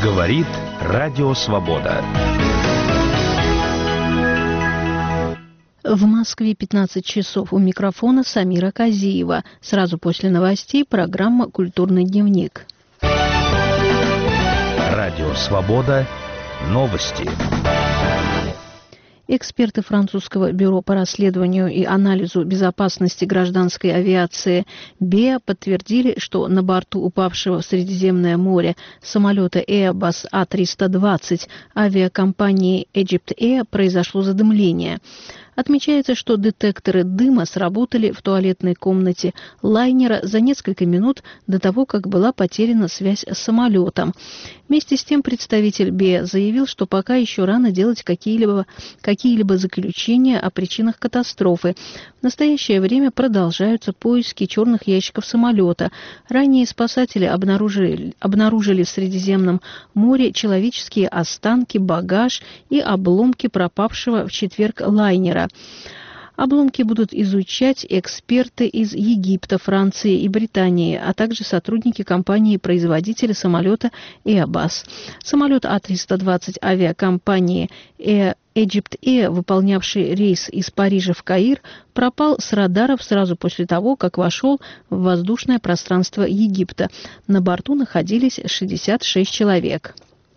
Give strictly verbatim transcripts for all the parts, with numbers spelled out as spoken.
Говорит Радио Свобода. В Москве пятнадцать часов. У микрофона Самира Казиева. Сразу после новостей программа «Культурный дневник». Радио Свобода. Новости. Эксперты французского бюро по расследованию и анализу безопасности гражданской авиации БЕА подтвердили, что на борту упавшего в Средиземное море самолета Airbus А триста двадцать авиакомпании Egypt Air произошло задымление. Отмечается, что детекторы дыма сработали в туалетной комнате лайнера за несколько минут до того, как была потеряна связь с самолетом. Вместе с тем представитель БЕА заявил, что пока еще рано делать какие-либо, какие-либо заключения о причинах катастрофы. В настоящее время продолжаются поиски черных ящиков самолета. Ранее спасатели обнаружили, обнаружили в Средиземном море человеческие останки, багаж и обломки пропавшего в четверг лайнера. Обломки будут изучать эксперты из Египта, Франции и Британии, а также сотрудники компании-производителя самолета Airbus. Самолет А триста двадцать авиакомпании Egypt Air, выполнявший рейс из Парижа в Каир, пропал с радаров сразу после того, как вошел в воздушное пространство Египта. На борту находились шестьдесят шесть человек.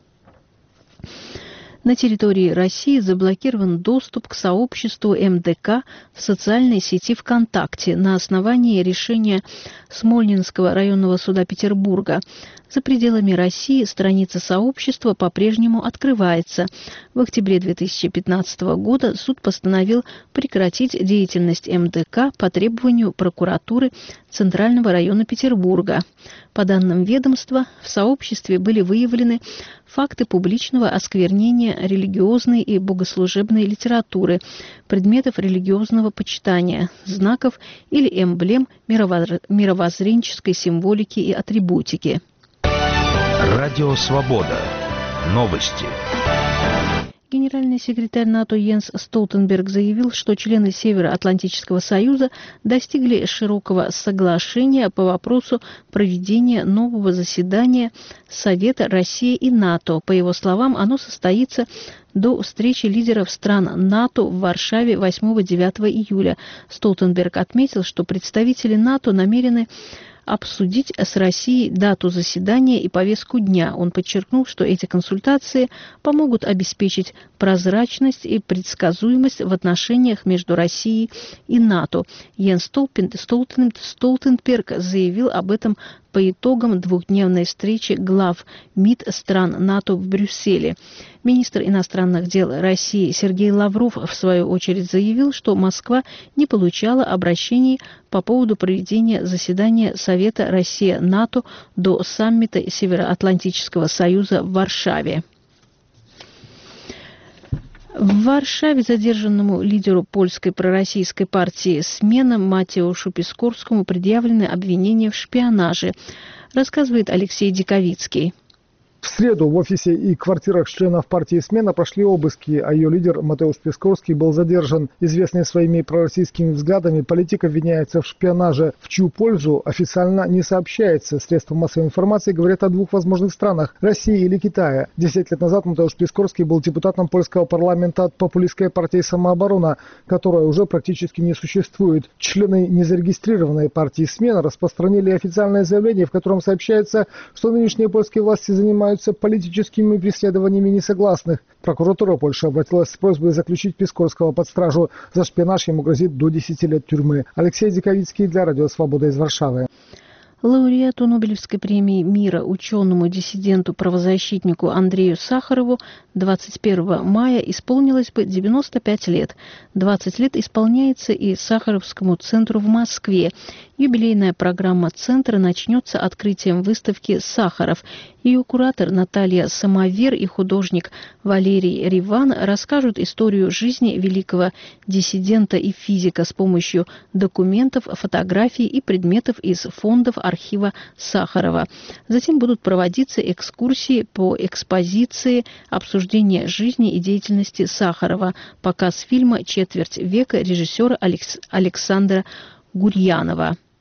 На территории России заблокирован доступ к сообществу эм дэ ка в социальной сети ВКонтакте на основании решения Смольнинского районного суда Петербурга. За пределами России страница сообщества по-прежнему открывается. В октябре две тысячи пятнадцатого года суд постановил прекратить деятельность эм дэ ка по требованию прокуратуры Центрального района Петербурга. По данным ведомства, в сообществе были выявлены факты публичного осквернения религиозной и богослужебной литературы, предметов религиозного почитания, знаков или эмблем мировоззренческой символики и атрибутики. Радио Свобода. Новости. Генеральный секретарь НАТО Йенс Столтенберг заявил, что члены Североатлантического союза достигли широкого соглашения по вопросу проведения нового заседания Совета России и НАТО. По его словам, оно состоится до встречи лидеров стран НАТО в Варшаве восьмого-девятого июля. Столтенберг отметил, что представители НАТО намерены обсудить с Россией дату заседания и повестку дня. Он подчеркнул, что эти консультации помогут обеспечить прозрачность и предсказуемость в отношениях между Россией и НАТО. Йенс Столтенберг заявил об этом по итогам двухдневной встречи глав МИД стран НАТО в Брюсселе. Министр иностранных дел России Сергей Лавров, в свою очередь, заявил, что Москва не получала обращений по поводу проведения заседания Совета Россия-НАТО до саммита Североатлантического союза в Варшаве. В Варшаве задержанному лидеру польской пророссийской партии «Смена» Матеушу Пискорскому предъявлены обвинения в шпионаже, рассказывает Алексей Диковицкий. В среду в офисе и квартирах членов партии «Смена» прошли обыски, а ее лидер Матеуш Пискорский был задержан. Известный своими пророссийскими взглядами, политик обвиняется в шпионаже, в чью пользу официально не сообщается. Средства массовой информации говорят о двух возможных странах – России или Китая. Десять лет назад Матеуш Пискорский был депутатом польского парламента от популистской партии «Самооборона», которая уже практически не существует. Члены незарегистрированной партии «Смена» распространили официальное заявление, в котором сообщается, что нынешние польские власти занимаются политическими преследованиями несогласных. Прокуратура Польши обратилась с просьбой заключить Пискорского под стражу. За шпионаж ему грозит до десяти лет тюрьмы. Алексей Диковицкий для Радио Свобода из Варшавы. Лауреату Нобелевской премии мира, ученому-диссиденту-правозащитнику Андрею Сахарову двадцать первого мая исполнилось бы девяносто пять лет. двадцать лет исполняется и Сахаровскому центру в Москве. Юбилейная программа центра начнется открытием выставки «Сахаров». Ее куратор Наталья Самовер и художник Валерий Риван расскажут историю жизни великого диссидента и физика с помощью документов, фотографий и предметов из фондов архива Сахарова. Затем будут проводиться экскурсии по экспозиции, обсуждение жизни и деятельности Сахарова, показ фильма «Четверть века» режиссера Алекс... Александра Гурьянова.